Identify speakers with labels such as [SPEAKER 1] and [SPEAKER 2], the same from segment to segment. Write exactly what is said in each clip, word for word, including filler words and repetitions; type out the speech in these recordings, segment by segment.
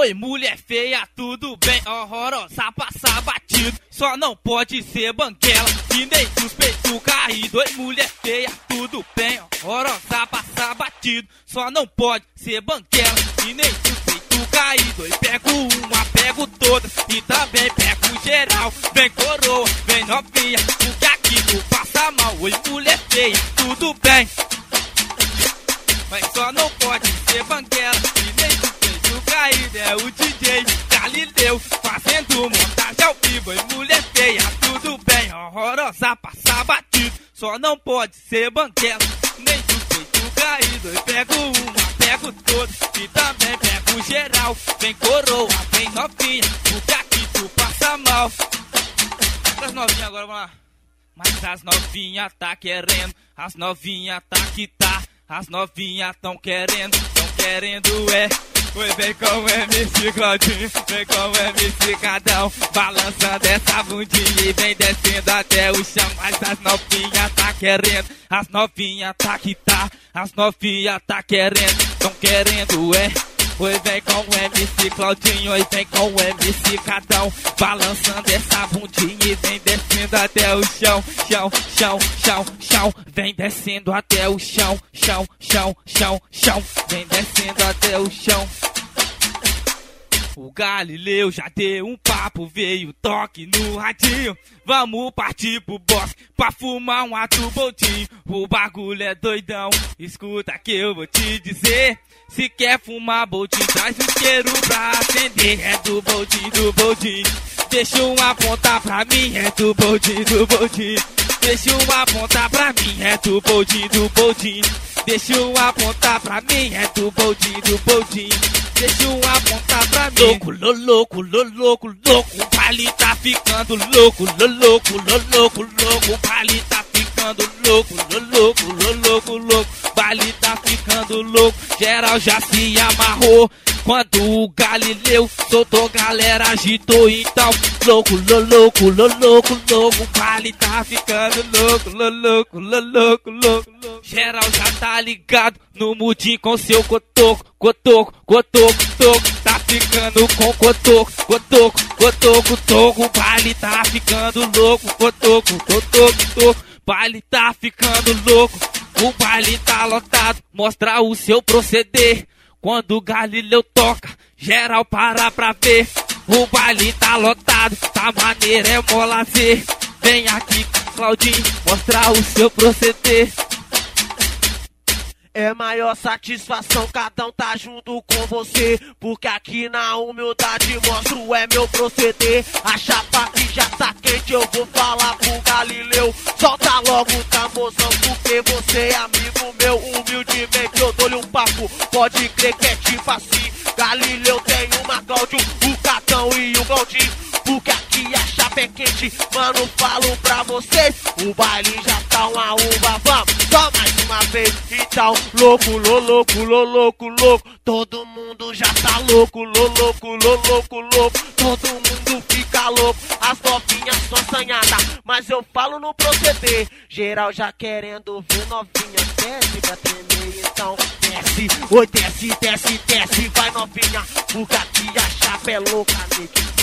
[SPEAKER 1] Oi, mulher feia, tudo bem? Horrorosa, passa batido. Só não pode ser banguela e nem suspeito caído. Oi, mulher feia, tudo bem? Horrorosa, passa batido. Só não pode ser banguela e nem suspeito caído. Oi, pego uma, pego todas e também pego geral. Vem coroa, vem novinha, porque aqui tu passa mal. Oi, mulher feia, tudo bem? Mas só não pode ser banguela e nem suspeito caído. É o D J Galileu fazendo montagem ao vivo. E mulher feia, tudo bem? Horrorosa, passa batido. Só não pode ser banguela nem suspeito caído. Eu pego uma, pego todas e também pego geral. Vem coroa, vem novinha, porque aqui tu passa mal. As novinhas agora, vamos lá. Mas as novinhas tá querendo, as novinhas tá que tá. As novinhas tão querendo, tão querendo é. Oi, vem com o M C Claudinho, vem com o M C Cadão, balançando essa bundinha e vem descendo até o chão. Mas as novinhas tá querendo, as novinhas tá que tá. As novinhas tá querendo, tão querendo é. Oi, vem com o M C Claudinho, oi, vem com o M C Cadão, balançando essa bundinha e vem descendo até o chão. Chão, chão, chão, chão, vem descendo até o chão. Chão, chão, chão, chão, vem descendo até o chão. O Galileu já deu um papo, veio toque no radinho. Vamos partir pro bosque pra fumar um ato boldinho. O bagulho é doidão, escuta que eu vou te dizer. Se quer fumar boldinho, traz o isqueiro pra acender. É do boldinho, do boldinho. Deixa um apontar pra mim, é do boldinho, do boldinho. Deixa um apontar pra mim, é do boldinho, do boldinho. Deixa um apontar pra mim, é do boldinho, do boldinho. Deixa um apontar pra mim. Louco, lo, louco, lo, louco, louco. O baile tá ficando louco, lo, louco, lo, louco, louco. O baile tá ficando louco, lo, louco, lo, louco, louco. O baile tá ficando louco. Geral já se amarrou. Quando o Galileu soltou, galera agitou. Então, louco, lo, louco, lo, louco, louco. O baile tá ficando louco, lo, louco, lo, louco, louco, louco. Geral já tá ligado no mudinho com seu cotoco, cotoco, cotoco, toco. Tá ficando com cotoco, cotoco, cotoco, toco. O baile tá ficando louco, cotoco, cotoco, toco. O baile tá ficando louco, o baile tá lotado. Mostra o seu proceder. Quando o Galileu toca, geral para pra ver. O baile tá lotado, tá maneiro, é mó lazer. Vem aqui, Claudinho, mostrar o seu proceder.
[SPEAKER 2] É maior satisfação, cada um tá junto com você. Porque aqui na humildade mostro é meu proceder. A chapa que já tá quente, eu vou falar pro Galileu. Solta logo, tá mozão, porque você é amigo meu. Humildemente eu dou-lhe um papo, pode crer que é tipo assim. Galileu tem uma Cláudio, o Catão e o Claudinho. Porque aqui a chapa é quente, mano, falo pra vocês. O baile já tá uma uva, vamos, só mais uma vez. Então, louco, lo, louco, lo, louco, louco. Todo mundo já tá louco, lo, louco, lo, louco, louco. Todo mundo fica louco, as novinhas são assanhadas, mas eu falo no proceder. Geral já querendo ver novinha, desce pra tremer, então desce. Oi, desce, desce, desce, vai novinha, porque aqui a chapa é louca, nego.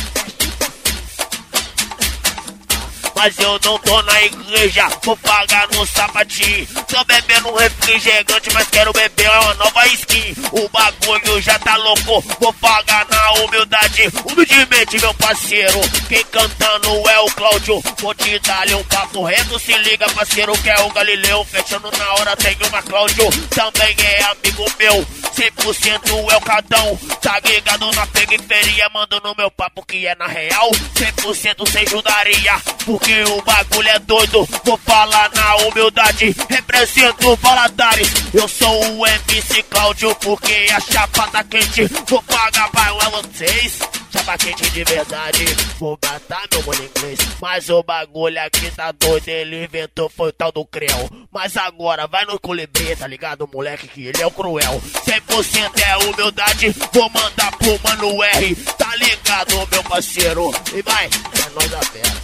[SPEAKER 2] Mas eu não tô na igreja, vou pagar no sapatinho. Tô bebendo um refrigerante, mas quero beber uma nova skin. O bagulho já tá louco, vou pagar na humildade. Humildemente, meu parceiro, quem cantando é o Cláudio. Vou te dar-lhe um papo reto, se liga, parceiro, que é o Galileu. Fechando na hora tem uma Cláudio, também é amigo meu. cem por cento é o Cadão, tá ligado na periferia, mandando meu papo que é na real. cem por cento sem judaria, porque o bagulho é doido, vou falar na humildade. Represento Valadares, eu sou o M C Cláudio, porque a chapa tá quente. Vou pagar pra vocês, chapa quente de verdade. Vou matar meu mano inglês, mas o bagulho aqui tá doido. Ele inventou, foi o tal do Creu. Mas agora vai no colibri, tá ligado, moleque, que ele é o cruel. cem por cento é humildade, vou mandar pro mano R. Tá ligado, meu parceiro, e vai, é nóis da fera.